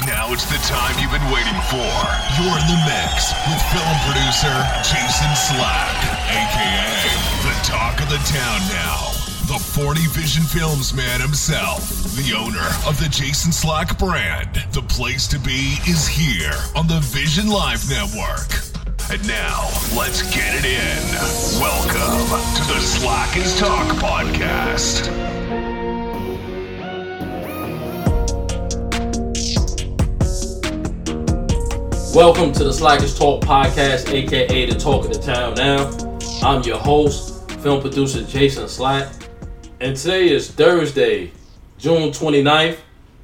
Now it's the time you've been waiting for. You're in the mix with film producer Jason Slack, a.k.a. the talk of the town now. The 40 Vision Films man himself, the owner of the Jason Slack brand. The place to be is here on the Vision Live Network. And now, let's get it in. Welcome to the Slack is Talk podcast. Welcome to the Slack is Talk podcast, aka the talk of the town now. I'm your host, film producer Jason Slack, and today is Thursday, June 29th,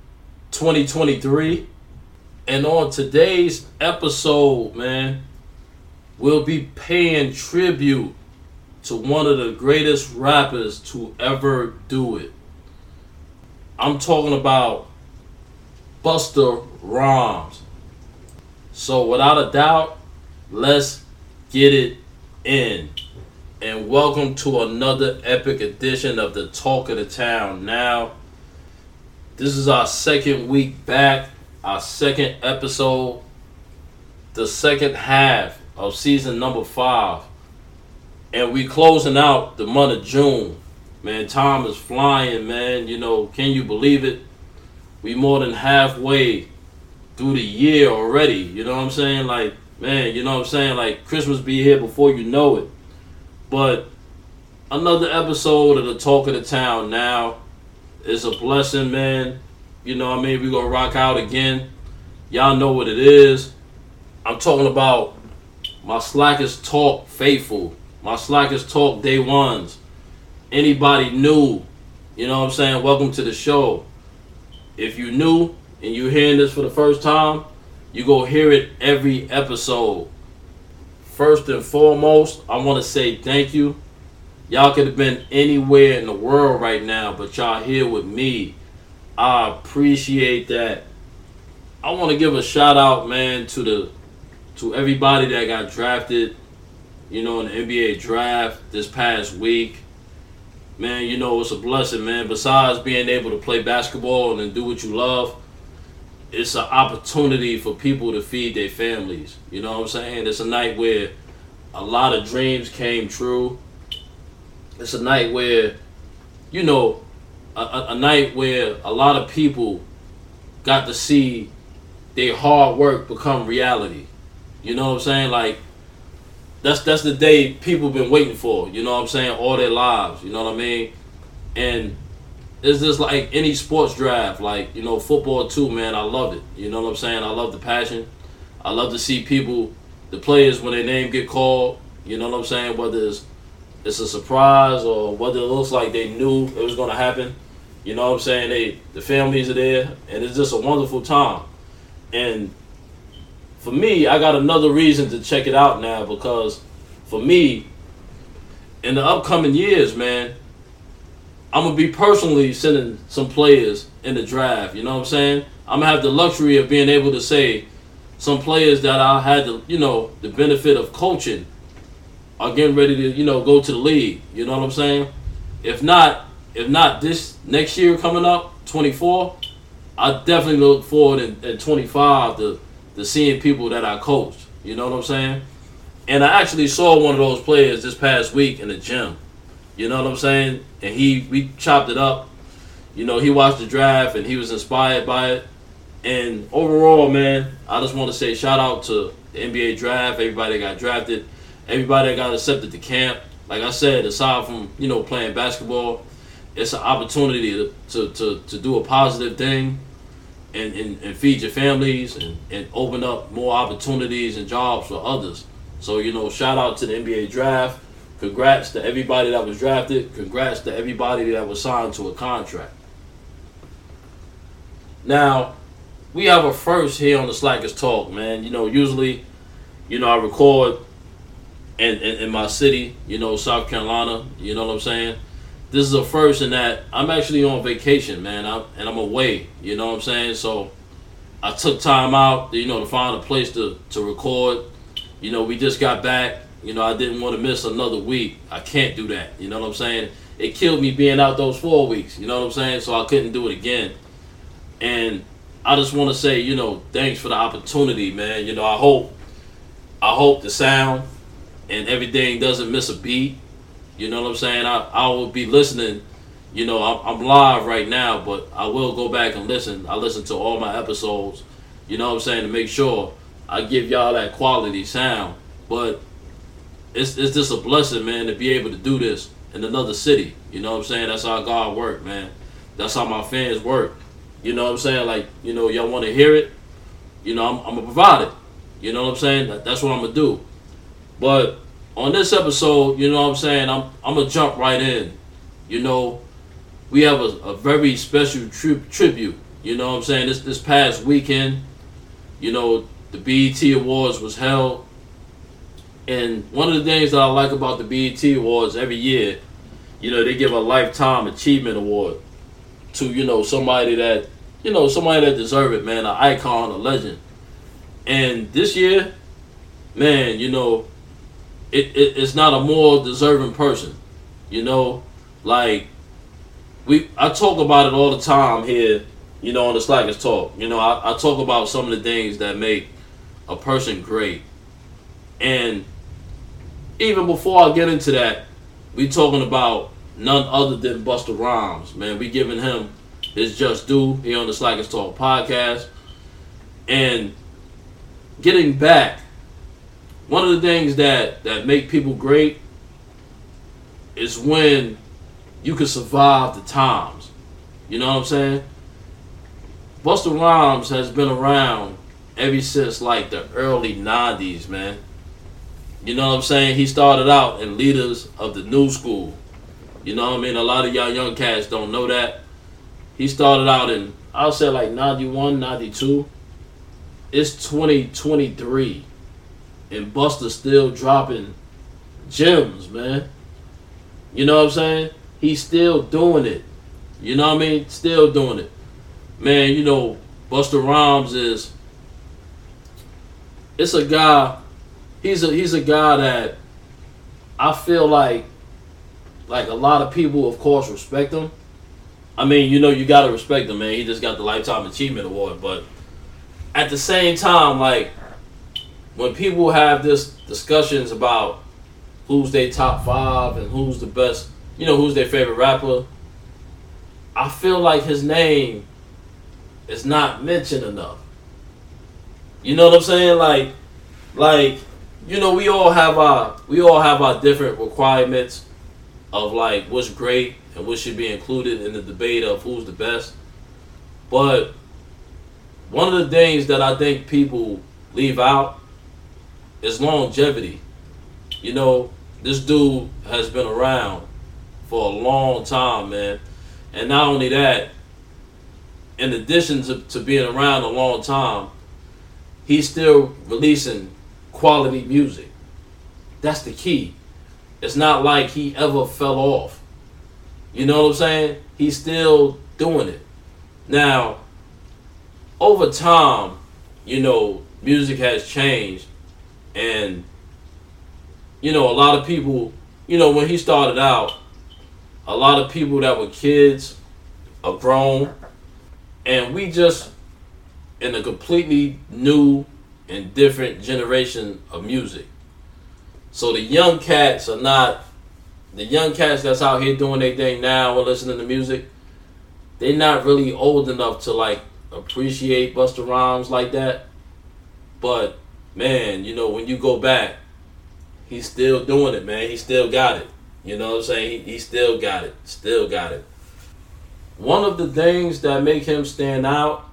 2023. And on today's episode, man, we'll be paying tribute to one of the greatest rappers to ever do it. I'm talking about Busta Rhymes. So without a doubt, let's get it in. And welcome to another epic edition of the Talk of the Town now. This is our second week back, our second episode, the second half of season number 5. And we closing out the month of June. Man, time is flying, man. You know, can you believe it? We more than halfway through the year already, you know what I'm saying? Like, man, you know what I'm saying? Like, Christmas be here before you know it. But another episode of the Talk of the Town now is a blessing, man. You know what I mean? We're going to rock out again. Y'all know what it is. I'm talking about my Slack is Talk faithful. My Slack is Talk day ones. Anybody new, you know what I'm saying? Welcome to the show. If you new and you hearing this for the first time, you go hear it every episode. First and foremost, I want to say thank you. Y'all could have been anywhere in the world right now, but y'all here with me. I appreciate that. I want to give a shout out, man, to everybody that got drafted, you know, in the NBA draft this past week. Man, you know, it's a blessing, man. Besides being able to play basketball and do what you love, it's an opportunity for people to feed their families. You know what I'm saying? It's a night where a lot of dreams came true. It's a night where, you know, a night where a lot of people got to see their hard work become reality. You know what I'm saying? Like, that's the day people been waiting for, you know what I'm saying, all their lives, you know what I mean? And it's just like any sports draft, like, you know, football too, man, I love it. You know what I'm saying? I love the passion. I love to see people, the players, when their name get called, you know what I'm saying, whether it's a surprise or whether it looks like they knew it was going to happen. You know what I'm saying? The families are there, and it's just a wonderful time. And for me, I got another reason to check it out now, because for me, in the upcoming years, man, I'm going to be personally sending some players in the draft, you know what I'm saying? I'm going to have the luxury of being able to say some players that I had the, you know, the benefit of coaching are getting ready to, you know, go to the league, you know what I'm saying? If not this next year coming up, 24, I definitely look forward in 25 to seeing people that I coached, you know what I'm saying? And I actually saw one of those players this past week in the gym. You know what I'm saying? And we chopped it up. You know, he watched the draft and he was inspired by it. And overall, man, I just want to say shout out to the NBA draft, everybody that got drafted, everybody that got accepted to camp. Like I said, aside from, you know, playing basketball, it's an opportunity to do a positive thing and feed your families and open up more opportunities and jobs for others. So, you know, shout out to the NBA draft. Congrats to everybody that was drafted. Congrats to everybody that was signed to a contract. Now, we have a first here on the Slack is Talk, man. You know, usually, you know, I record in my city, you know, South Carolina. You know what I'm saying? This is a first in that I'm actually on vacation, man, and I'm away. You know what I'm saying? So I took time out, you know, to find a place to record. You know, we just got back. You know, I didn't want to miss another week. I can't do that. You know what I'm saying? It killed me being out those 4 weeks. You know what I'm saying? So I couldn't do it again. And I just want to say, thanks for the opportunity, man. I hope the sound and everything doesn't miss a beat. You know what I'm saying? I will be listening. I'm live right now, but I will go back and listen. I listen to all my episodes, you know what I'm saying, to make sure I give y'all that quality sound. But it's just a blessing, man, to be able to do this in another city. You know what I'm saying? That's how God work, man. That's how my fans work. You know what I'm saying? Like, y'all want to hear it. I'm going to provide it. You know what I'm saying? That's what I'm going to do. But on this episode, you know what I'm saying, I'm going to jump right in. We have a very special tribute. You know what I'm saying? This past weekend, the BET Awards was held. And one of the things that I like about the BET Awards every year, they give a Lifetime Achievement Award to, somebody that deserve it, man, an icon, a legend. And this year, man, it's not a more deserving person. I talk about it all the time here, on the Slackers Talk. I talk about some of the things that make a person great. And even before I get into that, we talking about none other than Busta Rhymes, man. We giving him his just due here on the Slackers Talk podcast. And getting back, one of the things that make people great is when you can survive the times. You know what I'm saying? Busta Rhymes has been around ever since like the early 90s, man. You know what I'm saying? He started out in Leaders of the New School. You know what I mean? A lot of y'all young cats don't know that. He started out in, I'll say like 91, 92. It's 2023. And Busta's still dropping gems, man. You know what I'm saying? He's still doing it. You know what I mean? Still doing it. Man, Busta Rhymes it's a guy, he's a guy that I feel like a lot of people, of course, respect him. I mean, you got to respect him, man. He just got the Lifetime Achievement Award. But at the same time, like, when people have this discussions about who's their top 5 and who's the best, who's their favorite rapper, I feel like his name is not mentioned enough. You know what I'm saying? Like, we all have our different requirements of like what's great and what should be included in the debate of who's the best. But one of the things that I think people leave out is longevity. This dude has been around for a long time, man. And not only that, in addition to being around a long time, he's still releasing quality music. That's the key. It's not like he ever fell off. You know what I'm saying? He's still doing it. Now, over time, music has changed. And, a lot of people, when he started out, a lot of people that were kids are grown. And we just in a completely new and different generation of music. So the young cats that's out here doing their thing now and listening to music, they're not really old enough to like appreciate Busta Rhymes like that. But man, when you go back, he's still doing it, man. He still got it. You know what I'm saying? He still got it. Still got it. One of the things that make him stand out,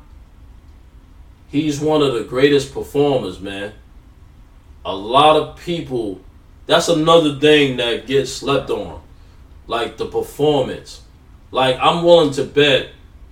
he's one of the greatest performers, man. A lot of people, that's another thing that gets slept on. Like the performance. Like I'm willing to bet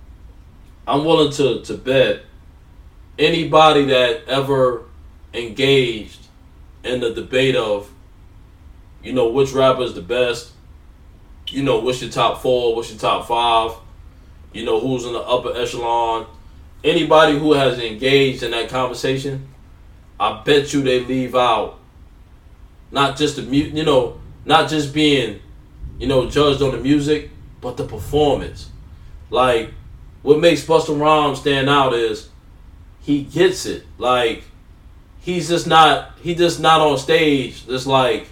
anybody that ever engaged in the debate of, which rapper is the best, what's your top 4, what's your top 5, who's in the upper echelon. Anybody who has engaged in that conversation, I bet you they leave out not just the not just being, judged on the music, but the performance. Like what makes Busta Rhymes stand out is he gets it. Like, he's just not on stage just like,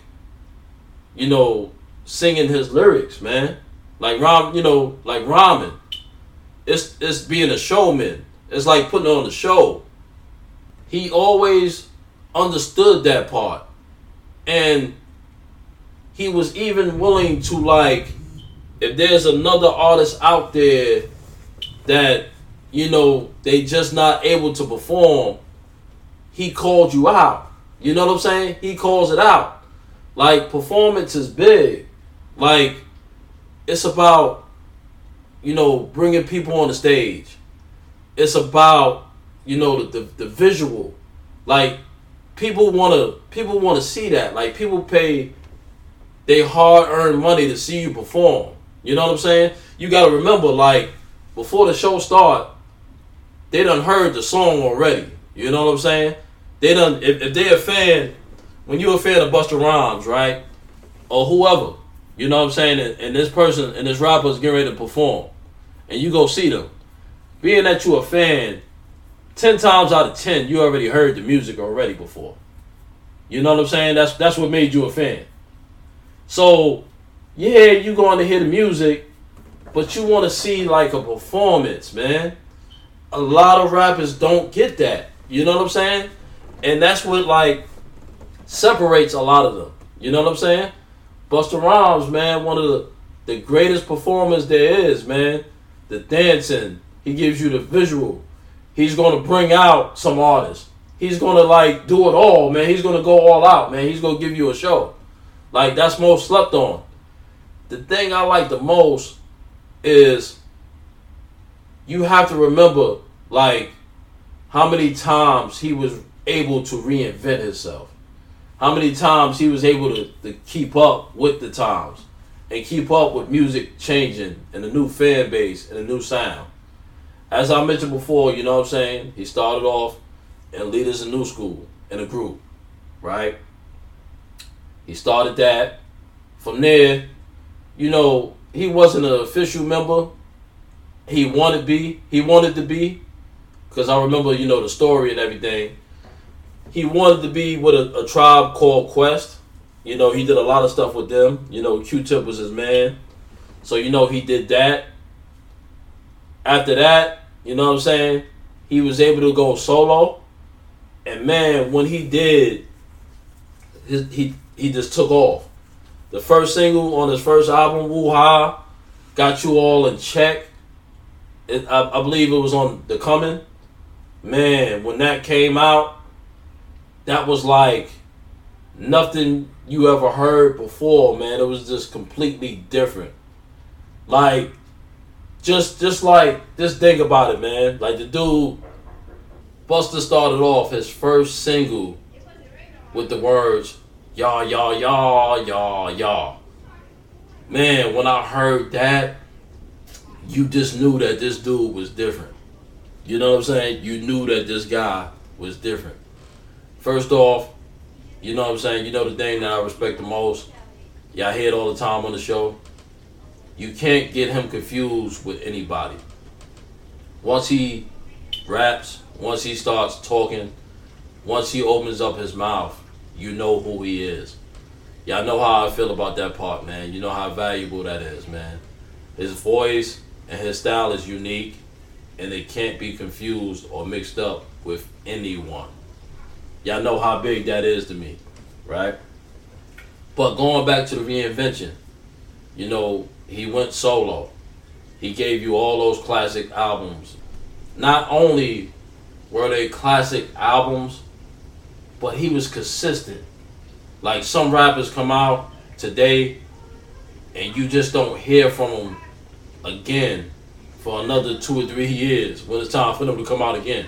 singing his lyrics, man. Like rhyming. It's being a showman. It's like putting on the show. He always understood that part. And he was even willing to, like, if there's another artist out there that, they just not able to perform, he called you out. You know what I'm saying? He calls it out. Like, performance is big. Like, it's about, bringing people on the stage. It's about, the visual. Like, people wanna see that. Like, people pay their hard-earned money to see you perform. You know what I'm saying? You gotta remember, like, before the show start, they done heard the song already. You know what I'm saying? They done, if they're a fan, when you're a fan of Busta Rhymes, right? Or whoever, you know what I'm saying? And this person and this rapper is getting ready to perform. And you go see them. Being that you're a fan, 10 times out of 10, you already heard the music already before. You know what I'm saying? That's what made you a fan. So, yeah, you going to hear the music, but you want to see, like, a performance, man. A lot of rappers don't get that. You know what I'm saying? And that's what, like, separates a lot of them. You know what I'm saying? Busta Rhymes, man, one of the greatest performers there is, man. The dancing. He gives you the visual. He's going to bring out some artists. He's going to, like, do it all, man. He's going to go all out, man. He's going to give you a show. Like, that's most slept on. The thing I like the most is you have to remember, like, how many times he was able to reinvent himself. How many times he was able to keep up with the times and keep up with music changing and a new fan base and a new sound. As I mentioned before, you know what I'm saying? He started off in Leaders in New School in a group, right? He started that. From there, he wasn't an official member. He wanted to be, because I remember, the story and everything. He wanted to be with a tribe called Quest. He did a lot of stuff with them. Q-Tip was his man. So, he did that. After that, you know what I'm saying? He was able to go solo. And, man, when he did, he just took off. The first single on his first album, Woo Ha, Got You All in Check. I believe it was on The Coming. Man, when that came out, that was like nothing you ever heard before, man. It was just completely different. Like, just think about it, man. Like, the dude, Busta started off his first single with the words, "Y'all, y'all, y'all, y'all, y'all." Man, when I heard that, you just knew that this dude was different. You know what I'm saying? You knew that this guy was different. First off, you know what I'm saying? The thing that I respect the most, y'all hear it all the time on the show. You can't get him confused with anybody. Once he raps, once he starts talking, once he opens up his mouth, you know who he is. Y'all know how I feel about that part, man. You know how valuable that is, man. His voice and his style is unique, and it can't be confused or mixed up with anyone. Y'all know how big that is to me, right? But going back to the reinvention, he went solo. He gave you all those classic albums. Not only were they classic albums, but he was consistent. Like, some rappers come out today and you just don't hear from them again for another 2 or 3 years when it's time for them to come out again.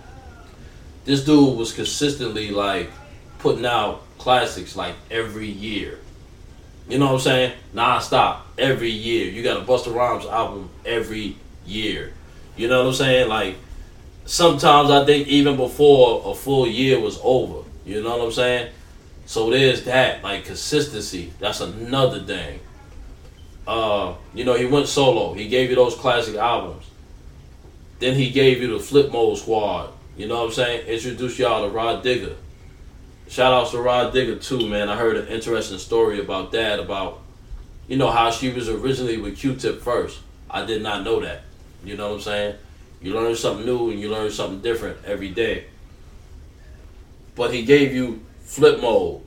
This dude was consistently, like, putting out classics, like, every year. You know what I'm saying? Non-stop. Every year. You got a Busta Rhymes album every year. You know what I'm saying? Like, sometimes I think even before a full year was over. You know what I'm saying? So there's that, like, consistency. That's another thing. He went solo. He gave you those classic albums. Then he gave you the Flip Mode Squad. You know what I'm saying? Introduced y'all to Rod Digger. Shout outs to Rod Digger too, man. I heard an interesting story about that, about, you know, how she was originally with Q-Tip first. I did not know that. You know what I'm saying? You learn something new and you learn something different every day. But he gave you Flip Mode.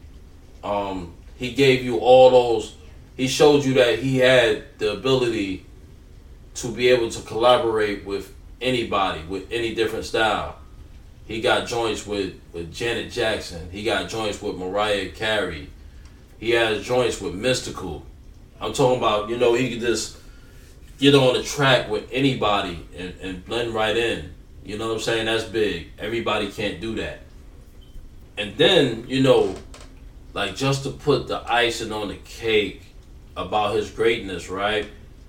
He gave you all those. He showed you that he had the ability to be able to collaborate with anybody, with any different style. He got joints with Janet Jackson. He got joints with Mariah Carey. He has joints with Mystical. I'm talking about, you know, he could just get on the track with anybody and blend right in. You know what I'm saying? That's big. Everybody can't do that. And then, you know, like, just to put the icing on the cake about his greatness, right?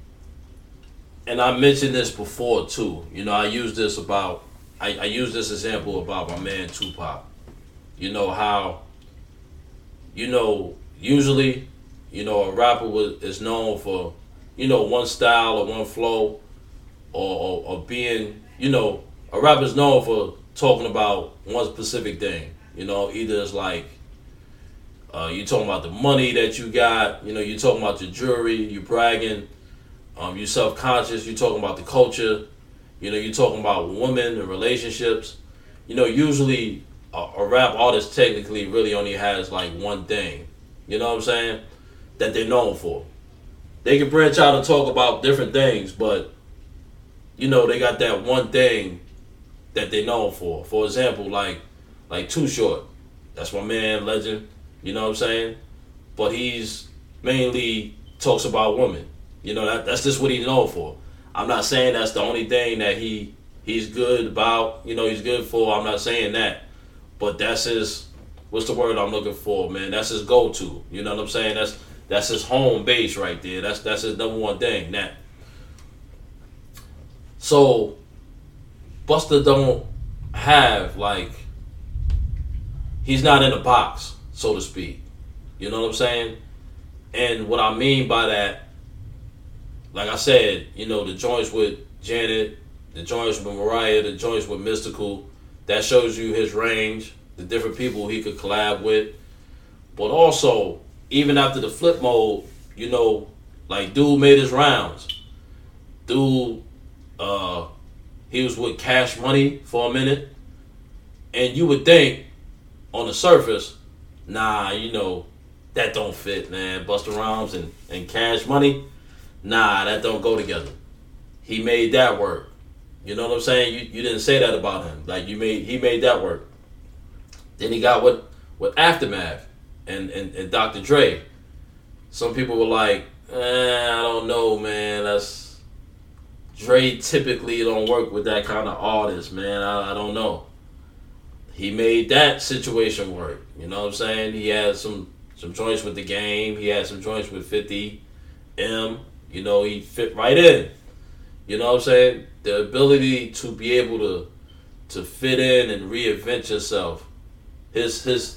And I mentioned this before too. You know, I use this example about my man Tupac. You know how, you know, usually, you know, a rapper is known for, you know, one style or one flow, or being, you know, a rapper is known for talking about one specific thing. You know, either it's like, you talking about the money that you got, you know, you talking about your jewelry, you bragging, you self-conscious, you talking about the culture, you know, you talking about women and relationships. You know, usually a rap artist technically really only has like one thing, you know what I'm saying, that they're known for. They can branch out and talk about different things, but, you know, they got that one thing that they're known for. For example, like Too Short. That's my man, legend. You know what I'm saying? But he's mainly talks about women. You know, that's just what he's known for. I'm not saying that's the only thing that he's good about, you know, he's good for. I'm not saying that. But that's his, what's the word I'm looking for, man? That's his go-to. You know what I'm saying? That's his home base right there. That's his number one thing. That. So, Busta don't have, like, he's not in a box, so to speak. You know what I'm saying? And what I mean by that, like I said, you know, the joints with Janet, the joints with Mariah, the joints with Mystical, that shows you his range, the different people he could collab with. But also, even after the Flip Mode, you know, like, dude made his rounds. Dude, he was with Cash Money for a minute. And you would think, on the surface, nah, you know, that don't fit, man. Busta Rhymes and Cash Money, nah, that don't go together. He made that work. You know what I'm saying? You didn't say that about him. Like, he made that work. Then he got with Aftermath and Dr. Dre. Some people were like, I don't know, man. That's Dre typically don't work with that kind of artist, man. I don't know. He made that situation work. You know what I'm saying? He had some joints with The Game. He had some joints with 50 M. You know, he fit right in. You know what I'm saying? The ability to be able to fit in and reinvent yourself. His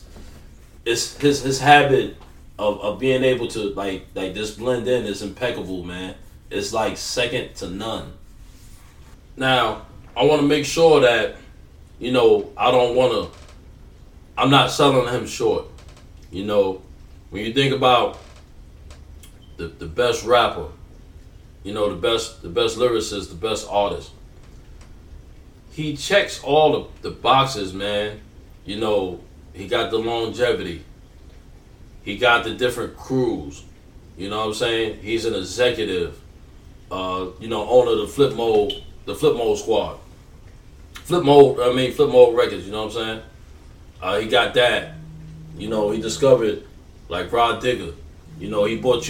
habit of being able to like just blend in is impeccable, man. It's like second to none. Now, I want to make sure that, you know, I'm not selling him short. You know, when you think about the best rapper, you know, the best lyricist, the best artist, he checks all the boxes, man. You know, he got the longevity. He got the different crews. You know what I'm saying? He's an executive, you know, owner of the Flip Mode Squad. Flip Mode Records, you know what I'm saying? He got that. You know, he discovered, like, Rod Digger. You know, he bought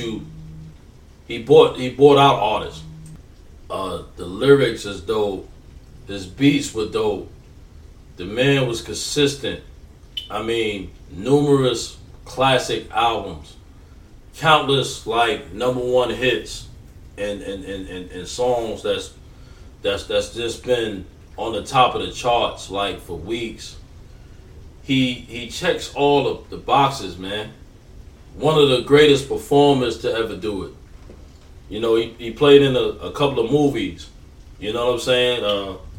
out artists. The lyrics is dope. His beats were dope. The man was consistent. I mean, numerous classic albums. Countless, like, number one hits and songs that's just been on the top of the charts, like, for weeks. He checks all of the boxes, man. One of the greatest performers to ever do it. You know, he played in a couple of movies. You know what I'm saying?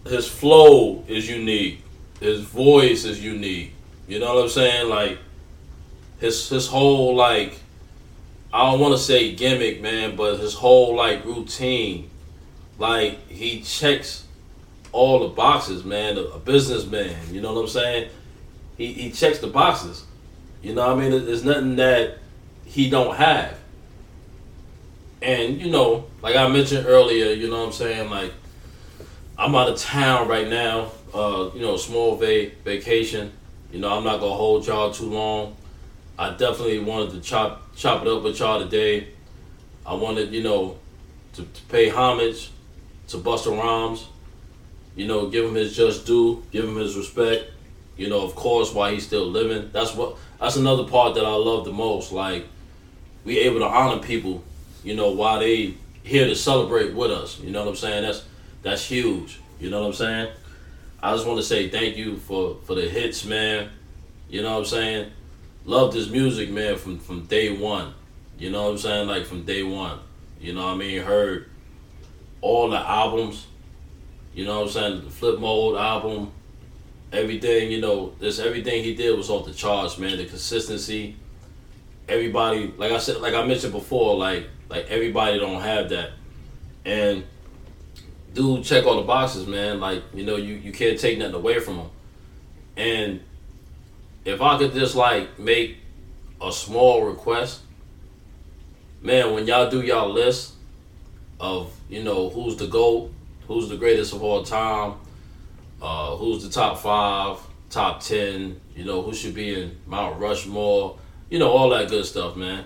his flow is unique. His voice is unique. You know what I'm saying? Like his whole like, I don't want to say gimmick, man, but his whole like routine, like he checks all the boxes, man. A businessman, you know what I'm saying? He checks the boxes. You know what I mean? There's nothing that he don't have. And, you know, like I mentioned earlier, you know what I'm saying? Like, I'm out of town right now, you know, small vacation. You know, I'm not going to hold y'all too long. I definitely wanted to chop it up with y'all today. I wanted, you know, to pay homage to Busta Rhymes. You know, give him his just due, give him his respect. You know, of course, while he's still living. That's another part that I love the most. Like, we able to honor people, you know, while they here to celebrate with us. You know what I'm saying? That's huge. You know what I'm saying? I just want to say thank you for the hits, man. You know what I'm saying? Love this music, man, from day one. You know what I'm saying? Like, from day one. You know what I mean? Heard all the albums. You know what I'm saying? The Flip Mode album. Everything, you know, everything he did was off the charts, man. The consistency. Everybody, like I said, like I mentioned before, like everybody don't have that. And dude, check all the boxes, man. Like, you know, you can't take nothing away from him. And if I could just like make a small request, man, when y'all do y'all list of, you know, who's the GOAT, who's the greatest of all time, who's the top 5, top 10, you know, who should be in Mount Rushmore, you know, all that good stuff, man.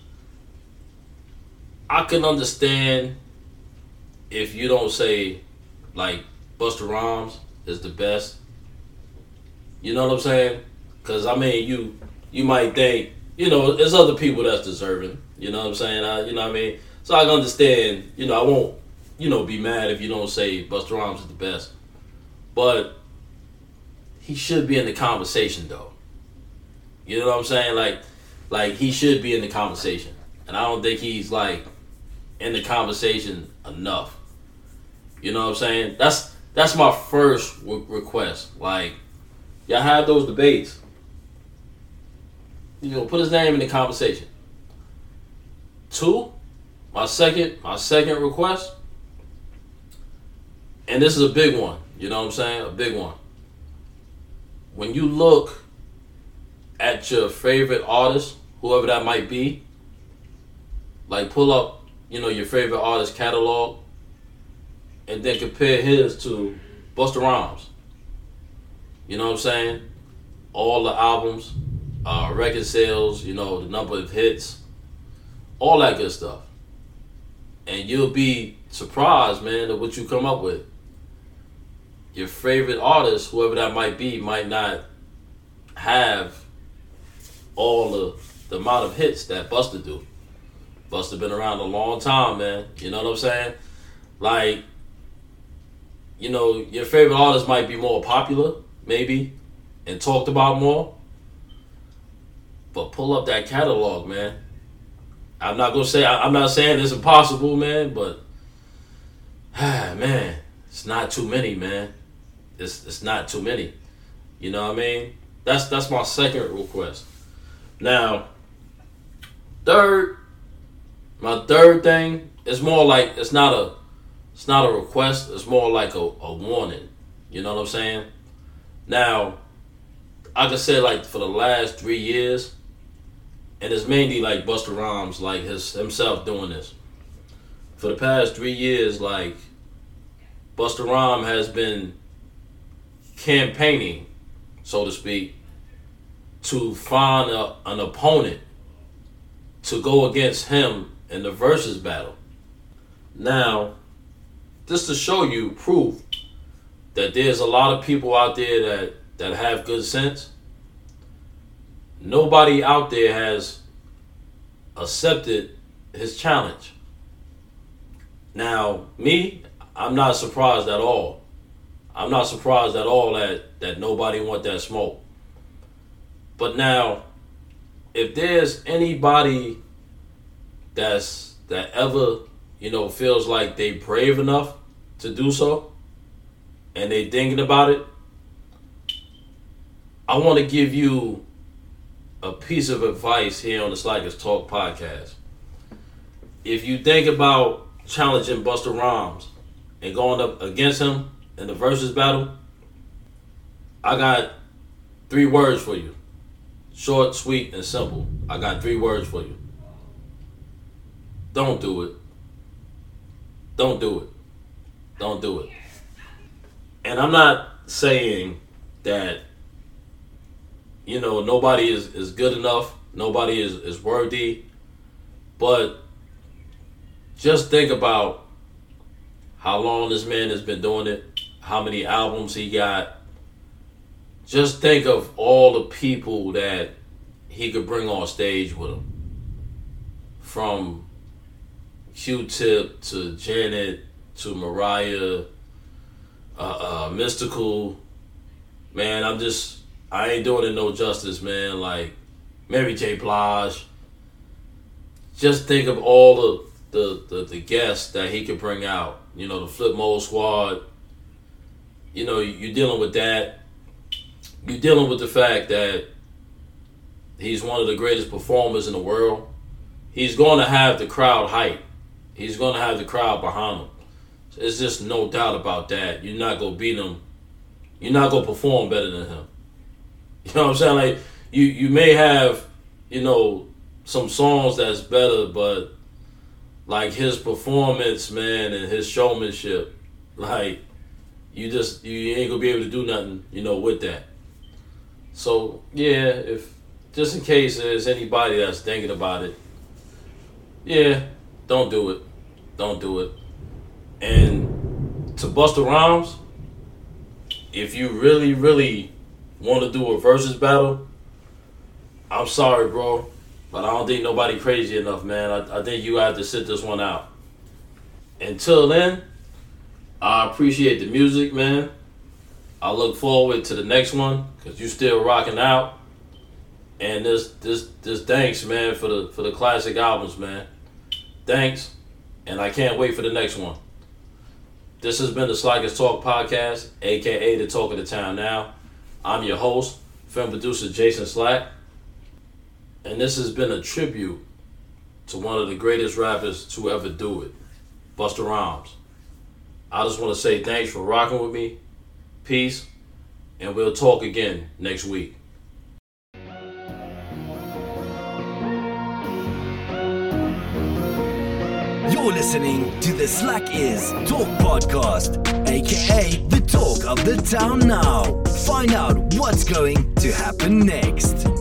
I can understand if you don't say, like, Busta Rhymes is the best. You know what I'm saying? Because, I mean, you might think, you know, there's other people that's deserving. You know what I'm saying? You know what I mean? So I can understand, you know, I won't, you know, be mad if you don't say Busta Rhymes is the best. But he should be in the conversation, though. You know what I'm saying? Like he should be in the conversation. And I don't think he's, like, in the conversation enough. You know what I'm saying? That's my first request. Like, y'all have those debates. You know, put his name in the conversation. 2, my second request, and this is a big one. You know what I'm saying? A big one. When you look at your favorite artist, whoever that might be, like pull up, you know, your favorite artist catalog, and then compare his to Busta Rhymes. You know what I'm saying? All the albums, record sales, you know, the number of hits, all that good stuff. And you'll be surprised, man, at what you come up with. Your favorite artist, whoever that might be, might not have all the amount of hits that Busta do. Busta been around a long time, man. You know what I'm saying? Like, you know, your favorite artist might be more popular, maybe, and talked about more. But pull up that catalog, man. I'm not saying it's impossible, man, but man, it's not too many, man. It's not too many. You know what I mean? That's my second request. Now, my third thing is more like it's not a request, it's more like a warning. You know what I'm saying? Now, I can say like for the last 3 years, and it's mainly like Busta Rhymes, like himself doing this. For the past 3 years, like Busta Rhymes has been campaigning, so to speak, to find an opponent to go against him in the versus battle. Now, just to show you proof that there's a lot of people out there that have good sense, nobody out there has accepted his challenge. Now, me, I'm not surprised at all. I'm not surprised at all that nobody want that smoke. But now, if there's anybody that ever, you know, feels like they brave enough to do so, and they thinking about it, I want to give you a piece of advice here on the Slackers Talk podcast. If you think about challenging Busta Rhymes and going up against him in the versus battle, I got 3 words for you. Short, sweet, and simple. I got 3 words for you. Don't do it. Don't do it. Don't do it. And I'm not saying that, nobody is good enough. Nobody is worthy. But just think about how long this man has been doing it, how many albums he got. Just think of all the people that he could bring on stage with him. From Q-Tip to Janet to Mariah, Mystical. Man, I ain't doing it no justice, man. Like Mary J. Blige. Just think of all the guests that he could bring out. The Flip Mode Squad. You're dealing with that. You're dealing with the fact that he's one of the greatest performers in the world. He's going to have the crowd hype. He's going to have the crowd behind him. There's just no doubt about that. You're not going to beat him. You're not going to perform better than him. You know what I'm saying? Like, you may have, some songs that's better, but like his performance, man, and his showmanship, like, you ain't going to be able to do nothing, with that. So, yeah, if just in case there's anybody that's thinking about it, yeah, don't do it. Don't do it. And to Busta Rhymes, if you really, really want to do a versus battle, I'm sorry, bro, but I don't think nobody crazy enough, man. I think you have to sit this one out. Until then, I appreciate the music, man. I look forward to the next one because you still rocking out. And this thanks, man, for the classic albums, man. Thanks, and I can't wait for the next one. This has been the Slackers Talk podcast, a.k.a. the Talk of the Town Now. I'm your host, film producer Jason Slack. And this has been a tribute to one of the greatest rappers to ever do it, Busta Rhymes. I just want to say thanks for rocking with me. Peace, and we'll talk again next week. You're listening to the Slack Is Talk podcast, aka the Talk of the Town Now. Find out what's going to happen next.